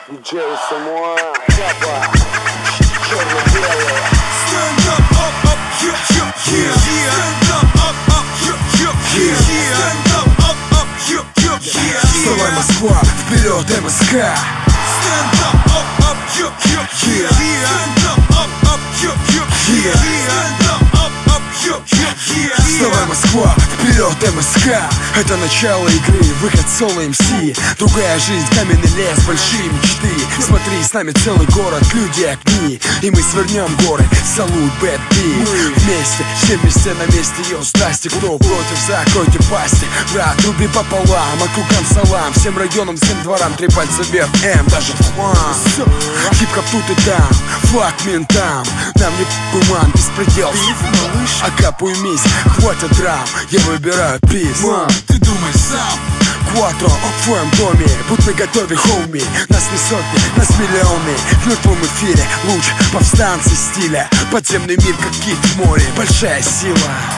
Диджей Самуа, Капа, черно-белый. Stand up, up, up, yeah, yeah, yeah. Stand up, up, yeah, yeah, yeah. Stand up, up, yeah, yeah. Вставай, Москва, вперед, МСК. Stand up, up, yeah, yeah. Stand up, yeah, yeah. Stand up, yeah. Вставай, Москва, вперед, МСК. Это начало игры, выход соло МС. Другая жизнь, каменный лес, большие мечты. Смотри, с нами целый город, люди, огни. И мы свернем горы, салут, бэд би. Вместе, все вместе на месте, йо, здрасте. Кто против, закройте пасти. Брат, руби пополам, а кругам салам. Всем районам, всем дворам, 3 пальца вверх, даже в хлам. Хип-хоп тут и там, флаг ментам. Нам не пуман, беспредел. Акапу и мисс, хватит драм. Я выбираю пис. Ты думай сам. Кватро в твоем доме, будь наготове, хоуми. Нас не сотни, нас миллионы. В мертвом эфире луч, повстанцы стиля. Подземный мир, как кит в море, большая сила.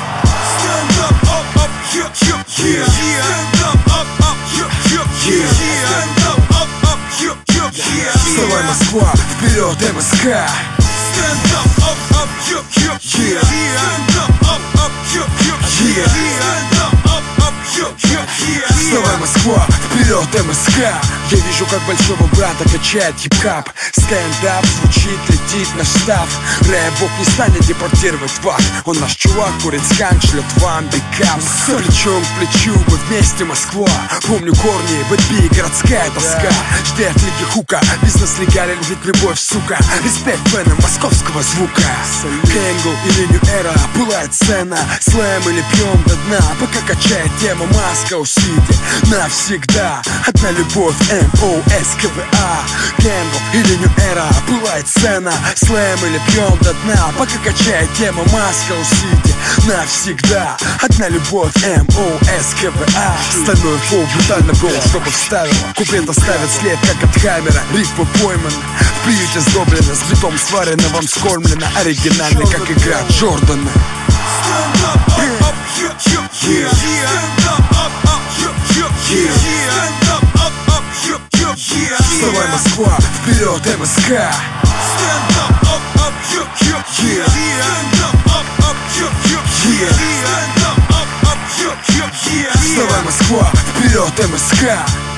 Stand up, yeah, yeah. Stand up, yeah, yeah. Stand up, yeah, yeah. Вставай, Москва, вперед, МСК. Stand up, yeah, yeah. Stand up, yeah, yeah. Stand up, yeah. Вставай, Москва, вперед, МСК. Я вижу, как большого брата качает хип-хап. Стендап звучит, летит наш штаб. Рэп-бок не станет депортировать вас. Он наш чувак, курит сканк, шлет вам бикап. Плечом к плечу, мы вместе, Москва. Помню корни, бэтби, городская тоска. Жди от лиги хука, бизнес легален, ведь любовь, сука. Респект фэнам московского звука. Кэнгл или Нью Эра, пылает сцена. Слэм или пьем до дна, пока качает тема Москва Сити. Навсегда одна любовь, МОСКВА. Кэнгл или Нью Эра, пылает сцена. Слэм или пьем до дна, пока качает тема Москва Сити. Навсегда одна любовь, МОСКВА. Стальной флоу, брутально был, чтобы вставил. Куплет оставит след, как от хаммера. Рифмы пойманы, в приюте сдоблено, с битом сварено, вам скормлено. Оригинальный, как игра Джордана. Stand up, yeah, yeah. Stand up, yeah, yeah. Stand up, yeah. Вставай, Москва, вперед, МСК. Stand up, yeah, yeah. Stand up, yeah, yeah. Stand up, yeah. Вставай, Москва, вперед, МСК.